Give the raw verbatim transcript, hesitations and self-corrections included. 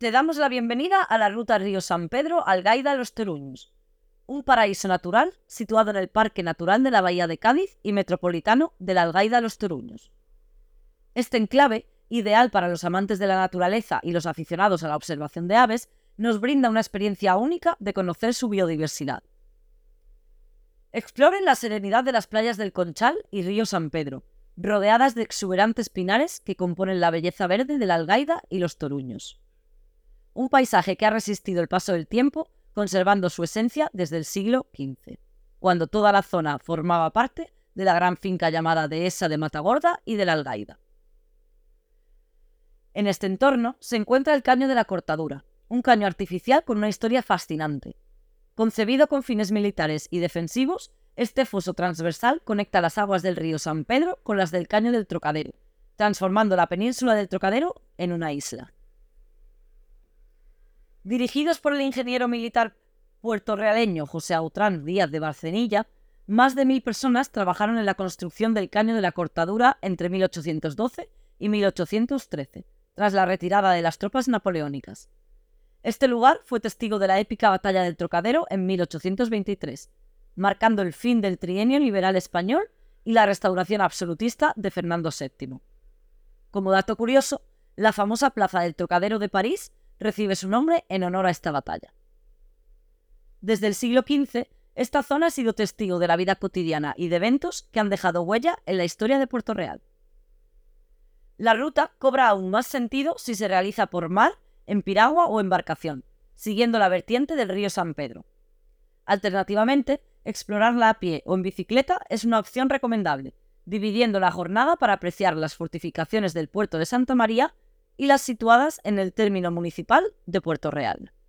Te damos la bienvenida a la ruta Río San Pedro-Algaida-Los Toruños, un paraíso natural situado en el Parque Natural de la Bahía de Cádiz y metropolitano de la Algaida-Los Toruños. Este enclave, ideal para los amantes de la naturaleza y los aficionados a la observación de aves, nos brinda una experiencia única de conocer su biodiversidad. Exploren la serenidad de las playas del Conchal y Río San Pedro, rodeadas de exuberantes pinares que componen la belleza verde de la Algaida y Los Toruños. Un paisaje que ha resistido el paso del tiempo, conservando su esencia desde el siglo quince, cuando toda la zona formaba parte de la gran finca llamada Dehesa de Matagorda y de la Algaida. En este entorno se encuentra el Caño de la Cortadura, un caño artificial con una historia fascinante. Concebido con fines militares y defensivos, este foso transversal conecta las aguas del río San Pedro con las del Caño del Trocadero, transformando la península del Trocadero en una isla. Dirigidos por el ingeniero militar puertorrealeño José Autrán Díaz de Barcenilla, más de mil personas trabajaron en la construcción del Caño de la Cortadura entre mil ochocientos doce y mil ochocientos trece, tras la retirada de las tropas napoleónicas. Este lugar fue testigo de la épica Batalla del Trocadero en mil ochocientos veintitrés, marcando el fin del trienio liberal español y la restauración absolutista de Fernando séptimo. Como dato curioso, la famosa Plaza del Trocadero de París recibe su nombre en honor a esta batalla. Desde el siglo quince, esta zona ha sido testigo de la vida cotidiana y de eventos que han dejado huella en la historia de Puerto Real. La ruta cobra aún más sentido si se realiza por mar, en piragua o embarcación, siguiendo la vertiente del río San Pedro. Alternativamente, explorarla a pie o en bicicleta es una opción recomendable, dividiendo la jornada para apreciar las fortificaciones del puerto de Santa María y las situadas en el término municipal de Puerto Real.